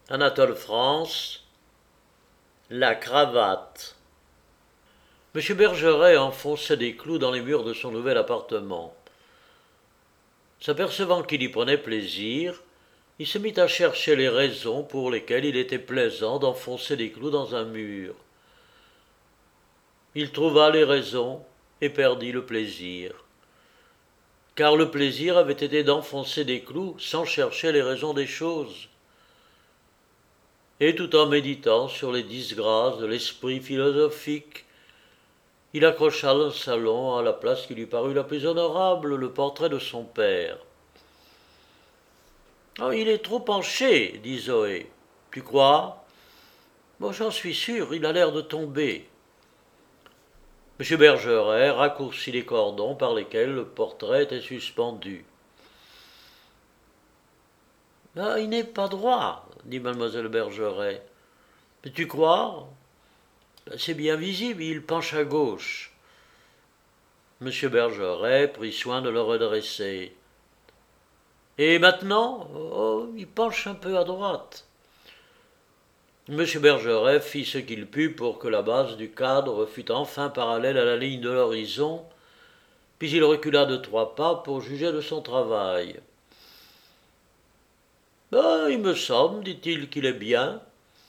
Anatole France, la cravate. M. Bergeret enfonçait des clous dans les murs de son nouvel appartement. S'apercevant qu'il y prenait plaisir, il se mit à chercher les raisons pour lesquelles il était plaisant d'enfoncer des clous dans un mur. Il trouva les raisons et perdit le plaisir. Car le plaisir avait été d'enfoncer des clous sans chercher les raisons des choses. Et tout en méditant sur les disgrâces de l'esprit philosophique, il accrocha dans le salon, à la place qui lui parut la plus honorable, le portrait de son père. « Oh, il est trop penché, dit Zoé. Tu crois ? Bon, j'en suis sûr, il a l'air de tomber. » M. Bergeret raccourcit les cordons par lesquels le portrait était suspendu. « Ah, il n'est pas droit, dit mademoiselle Bergeret. Mais tu crois ? C'est bien visible, il penche à gauche. » M. Bergeret prit soin de le redresser. « Et maintenant ? Oh, il penche un peu à droite. » M. Bergeret fit ce qu'il put pour que la base du cadre fût enfin parallèle à la ligne de l'horizon, puis il recula de 3 pas pour juger de son travail. « Il me semble, dit-il, qu'il est bien. »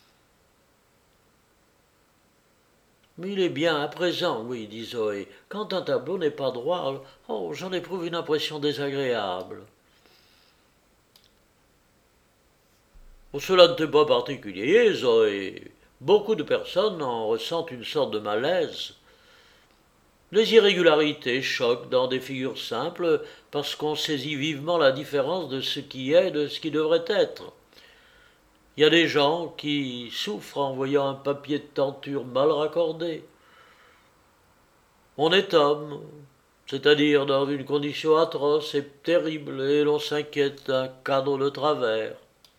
« Mais il est bien à présent, oui, dit Zoé. Quand un tableau n'est pas droit, j'en éprouve une impression désagréable. » « Cela ne t'est pas particulier, Zoé. Beaucoup de personnes en ressentent une sorte de malaise. Les irrégularités choquent dans des figures simples parce qu'on saisit vivement la différence de ce qui est et de ce qui devrait être. Il y a des gens qui souffrent en voyant un papier de tenture mal raccordé. On est homme, c'est-à-dire dans une condition atroce et terrible, et l'on s'inquiète d'un cadre de travers.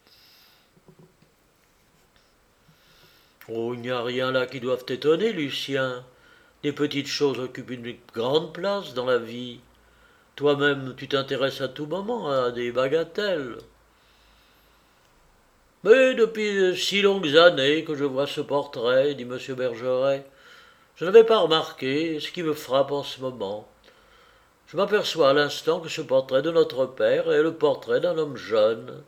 Oh, il n'y a rien là qui doive t'étonner, Lucien. Les petites choses occupent une grande place dans la vie. Toi-même, tu t'intéresses à tout moment à des bagatelles. Mais depuis si longues années que je vois ce portrait, dit M. Bergeret, je n'avais pas remarqué ce qui me frappe en ce moment. Je m'aperçois à l'instant que ce portrait de notre père est le portrait d'un homme jeune.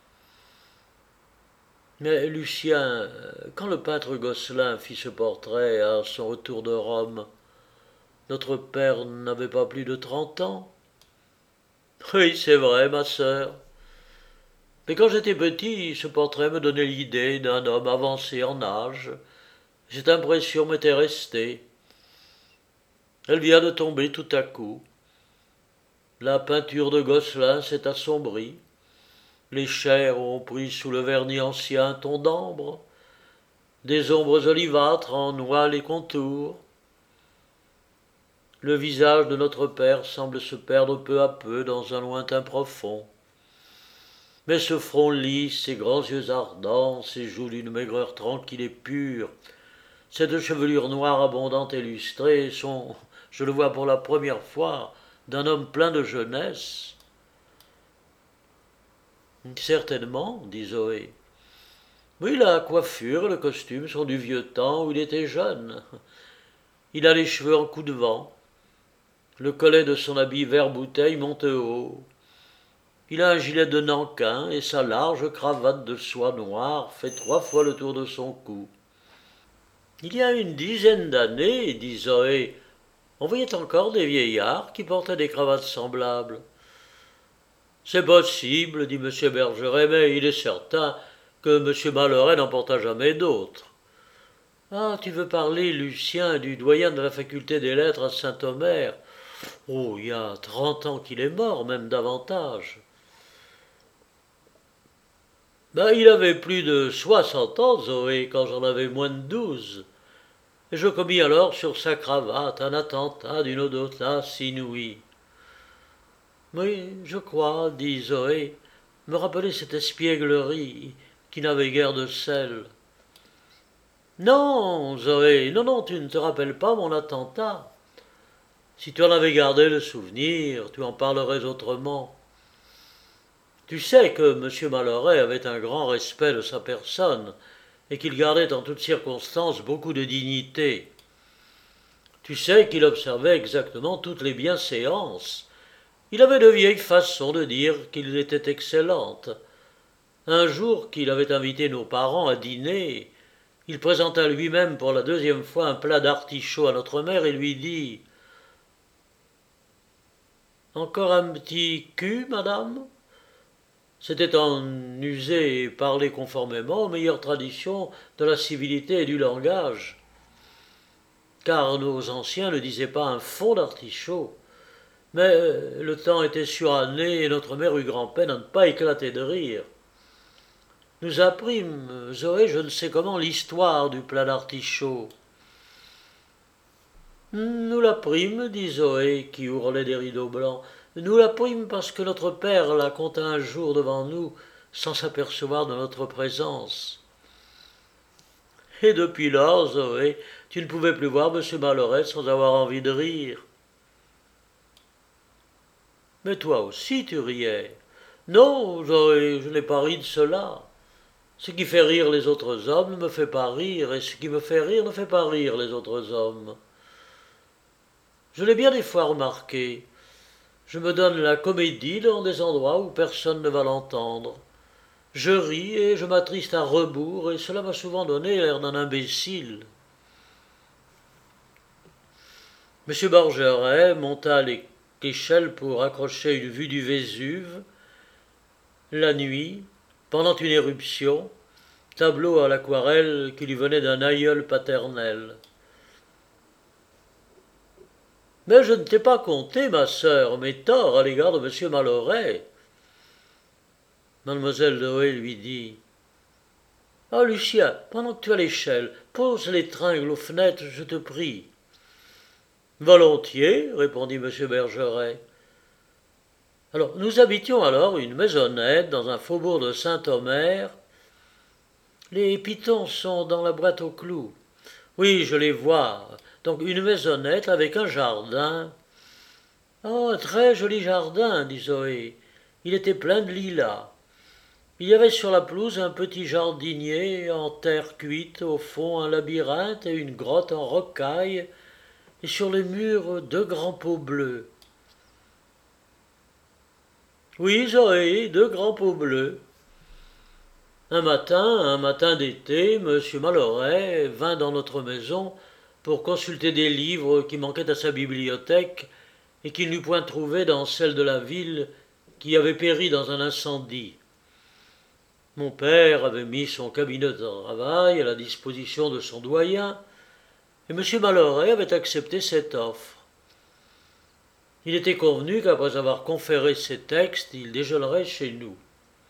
Mais Lucien, quand le peintre Gosselin fit ce portrait à son retour de Rome, notre père n'avait pas plus de 30 ans. Oui, c'est vrai, ma sœur. Mais quand j'étais petit, ce portrait me donnait l'idée d'un homme avancé en âge. Cette impression m'était restée. Elle vient de tomber tout à coup. La peinture de Gosselin s'est assombrie. Les chairs ont pris sous le vernis ancien un ton d'ambre. Des ombres olivâtres en noient les contours. Le visage de notre père semble se perdre peu à peu dans un lointain profond. Mais ce front lisse, ces grands yeux ardents, ces joues d'une maigreur tranquille et pure, cette chevelure noire abondante et lustrée sont, je le vois pour la première fois, d'un homme plein de jeunesse. Certainement, dit Zoé. Oui, la coiffure et le costume sont du vieux temps où il était jeune. Il a les cheveux en coup de vent. Le collet de son habit vert bouteille monte haut. Il a un gilet de nankin et sa large cravate de soie noire fait 3 fois le tour de son cou. Il y a une dizaine d'années, dit Zoé, on voyait encore des vieillards qui portaient des cravates semblables. C'est possible, dit M. Bergeret, mais il est certain que M. Malherbe n'en porta jamais d'autres. Ah, tu veux parler, Lucien, du doyen de la faculté des lettres à Saint-Omer. Oh, il y a 30 ans qu'il est mort, même davantage. Il avait plus de 60 ans, Zoé, quand j'en avais moins de 12. Et je commis alors sur sa cravate un attentat d'une audace inouïe. Oui, je crois, dit Zoé, me rappeler cette espièglerie qui n'avait guère de sel. Non, Zoé, non, tu ne te rappelles pas mon attentat. Si tu en avais gardé le souvenir, tu en parlerais autrement. Tu sais que M. Malloret avait un grand respect de sa personne et qu'il gardait en toutes circonstances beaucoup de dignité. Tu sais qu'il observait exactement toutes les bienséances. Il avait de vieilles façons de dire qu'il était excellentes. Un jour qu'il avait invité nos parents à dîner, il présenta lui-même pour la deuxième fois un plat d'artichaut à notre mère et lui dit « Encore un petit cul, madame ?» C'était en user et parler conformément aux meilleures traditions de la civilité et du langage. Car nos anciens ne disaient pas un fond d'artichaut. Mais le temps était suranné et notre mère eut grand-peine à ne pas éclater de rire. Nous apprîmes, Zoé, je ne sais comment, l'histoire du plat d'artichaut. Nous l'apprîmes, dit Zoé, qui ourlait des rideaux blancs. Nous l'apprîmes parce que notre père la conta un jour devant nous, sans s'apercevoir de notre présence. Et depuis lors, Zoé, tu ne pouvais plus voir M. Malloret sans avoir envie de rire. Mais toi aussi tu riais. Non, Zoé, je n'ai pas ri de cela. Ce qui fait rire les autres hommes ne me fait pas rire, et ce qui me fait rire ne fait pas rire les autres hommes. Je l'ai bien des fois remarqué. Je me donne la comédie dans des endroits où personne ne va l'entendre. Je ris et je m'attriste à rebours, et cela m'a souvent donné l'air d'un imbécile. M. Borgeret monta l'échelle pour accrocher une vue du Vésuve. La nuit, pendant une éruption, tableau à l'aquarelle qui lui venait d'un aïeul paternel. Mais je ne t'ai pas conté, ma sœur, mes torts à l'égard de M. Malloret. Mademoiselle Zoé lui dit « Ah, Lucien, pendant que tu as l'échelle, pose les tringles aux fenêtres, je te prie. » Volontiers, répondit M. Bergeret. Alors, nous habitions alors une maisonnette dans un faubourg de Saint-Omer. Les pitons sont dans la boîte aux clous. Oui, je les vois. Donc une maisonnette avec un jardin. Oh, un très joli jardin, dit Zoé. Il était plein de lilas. Il y avait sur la pelouse un petit jardinier en terre cuite, au fond un labyrinthe et une grotte en rocaille, et sur les murs deux grands pots bleus. Oui, Zoé, deux grands pots bleus. Un matin d'été, M. Malloret vint dans notre maison pour consulter des livres qui manquaient à sa bibliothèque et qu'il n'eût point trouvés dans celle de la ville qui avait péri dans un incendie. Mon père avait mis son cabinet de travail à la disposition de son doyen et M. Malloret avait accepté cette offre. Il était convenu qu'après avoir conféré ses textes, il déjeunerait chez nous.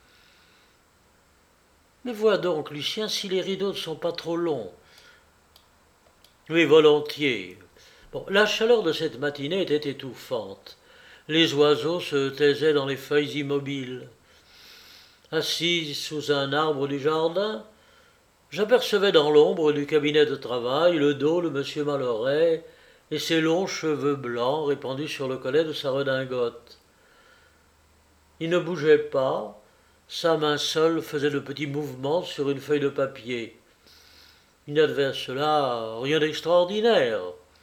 Mais vois donc, Lucien, si les rideaux ne sont pas trop longs. Oui, volontiers. Bon, la chaleur de cette matinée était étouffante. Les oiseaux se taisaient dans les feuilles immobiles. Assis sous un arbre du jardin, j'apercevais dans l'ombre du cabinet de travail le dos de M. Malloret et ses longs cheveux blancs répandus sur le collet de sa redingote. Il ne bougeait pas, sa main seule faisait de petits mouvements sur une feuille de papier. Il n'y avait à cela rien d'extraordinaire.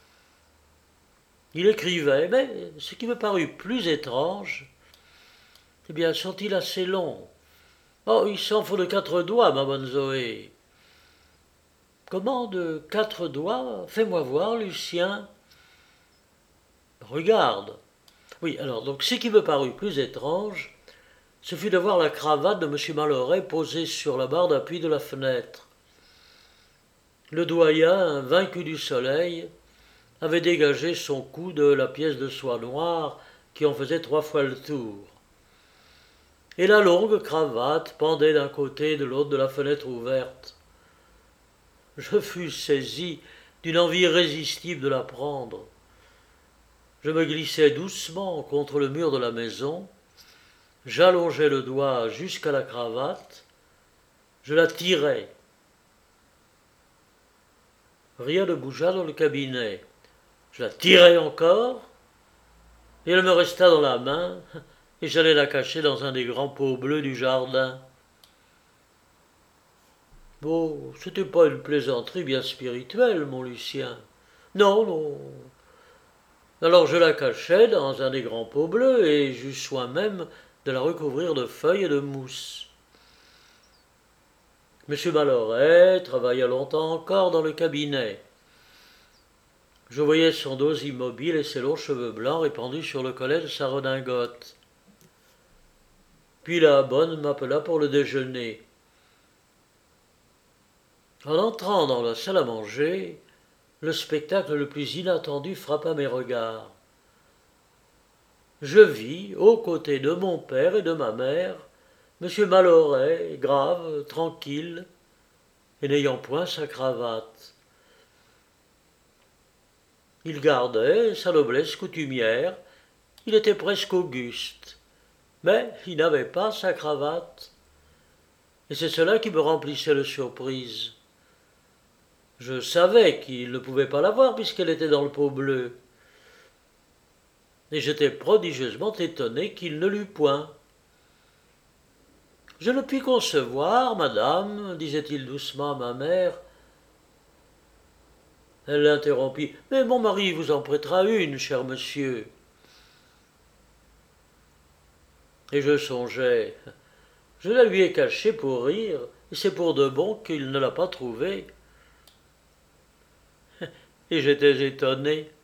Il écrivait, mais ce qui me parut plus étrange, eh bien, sont-ils assez longs? Oh, il s'en faut de 4 doigts, ma bonne Zoé. Comment de 4 doigts? Fais-moi voir, Lucien. Regarde. Oui, alors, donc, ce qui me parut plus étrange, ce fut de voir la cravate de M. Malloret posée sur la barre d'appui de la fenêtre. Le doyen, vaincu du soleil, avait dégagé son cou de la pièce de soie noire qui en faisait 3 fois le tour. Et la longue cravate pendait d'un côté et de l'autre de la fenêtre ouverte. Je fus saisi d'une envie irrésistible de la prendre. Je me glissai doucement contre le mur de la maison, j'allongeai le doigt jusqu'à la cravate, je la tirai. Rien ne bougea dans le cabinet. Je la tirai encore, et elle me resta dans la main, et j'allais la cacher dans un des grands pots bleus du jardin. Bon, c'était pas une plaisanterie bien spirituelle, mon Lucien. Non, non. Alors je la cachai dans un des grands pots bleus et j'eus soin même de la recouvrir de feuilles et de mousse. Monsieur Malloret travailla longtemps encore dans le cabinet. Je voyais son dos immobile et ses longs cheveux blancs répandus sur le collet de sa redingote. Puis la bonne m'appela pour le déjeuner. En entrant dans la salle à manger, le spectacle le plus inattendu frappa mes regards. Je vis, aux côtés de mon père et de ma mère, M. Malloret, grave, tranquille, et n'ayant point sa cravate. Il gardait sa noblesse coutumière, il était presque auguste, mais il n'avait pas sa cravate, et c'est cela qui me remplissait de surprise. Je savais qu'il ne pouvait pas l'avoir puisqu'elle était dans le pot bleu, et j'étais prodigieusement étonné qu'il ne l'eût point. Je ne puis concevoir, madame, disait-il doucement à ma mère. Elle l'interrompit. Mais mon mari vous en prêtera une, cher monsieur. Et je songeais. Je la lui ai cachée pour rire, et c'est pour de bon qu'il ne l'a pas trouvée. Et j'étais étonné.